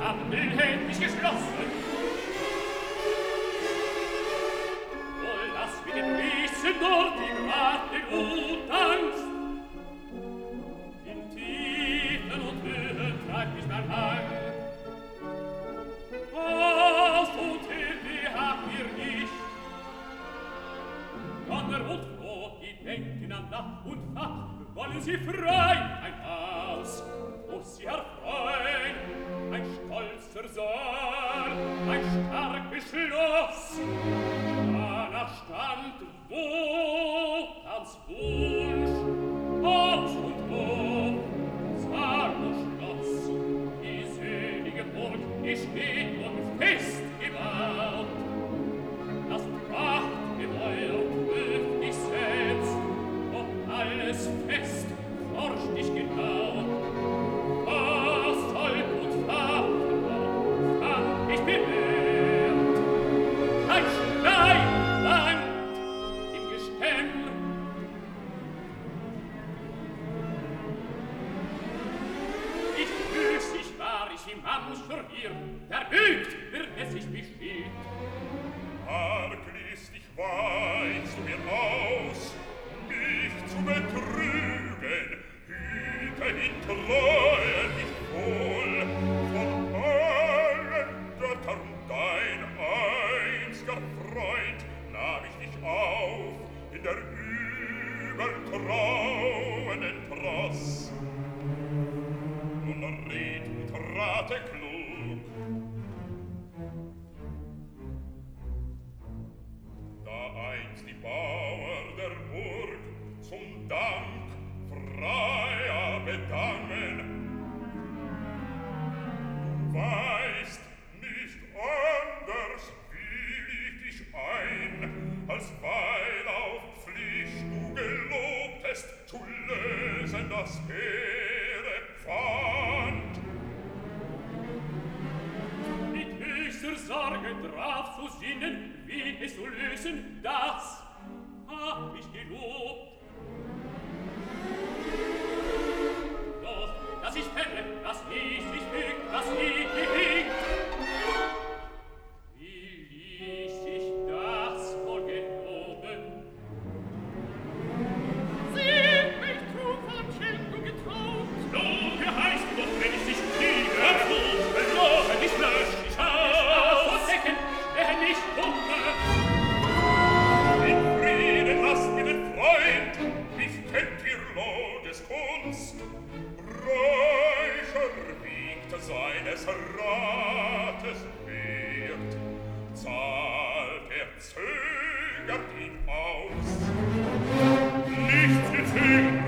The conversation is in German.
Handeln mich geschlossen. Oh, lass mich den Riesen dort im Raten und Angst. In Tiefen und Höhen treibt mich mein Hang. Aus und Hilfe habt ihr nicht. Donner und Froh, die denken an Nacht und Tag, wollen sie frei ein Haus, wo sie erfreuen, ein stolzer Saal, ein starkes Schloss. Danach stand Wohltanz Wunsch, Haus und Hof, Saal und Schloss. Die selige Burg, die steht und fest gebaut. Das Prachtgemäuer prüft dich selbst, ob alles fest, forscht dich genau. Was Volk und Vater kann ich bewährt? Ein Steinland im Gestemm. Ich fühl's, ich war ich wie mancher hier, verbügt wird es sich besteht. Arglist, dich weichst du mir aus, mich zu betrügen, hüte in Treue dich wohl, von allen Göttern dein einziger Freund, nahm ich dich auf in der übertrauenden Tross. Nun red und rate klug, da einst die Bauer der Burg zum Dank freier bedangen. Du weißt, nicht anders will ich dich ein, als weil auf Pflicht du gelobtest, zu lösen das hehre Pfand. Mit höchster Sorge drauf zu sinnen, wie es zu lösen, das hab ich gelobt. Doch, dass ich fälle, das nicht sich fügt, das nie gelingt. Wie ließ sich das wohl geloben? Sieh, mich trug von Scheltung getraut. So geheißt doch, wenn ich dich liebe, verloren, ich lösch dich aus. Von Decken, der nicht dumme. In Frieden lasst mir den Freund, mich kennt ihr Loges Kunst. Reicher wiegt seines Rates Wert, zahlt zögert ihn aus. Nichts gezählt,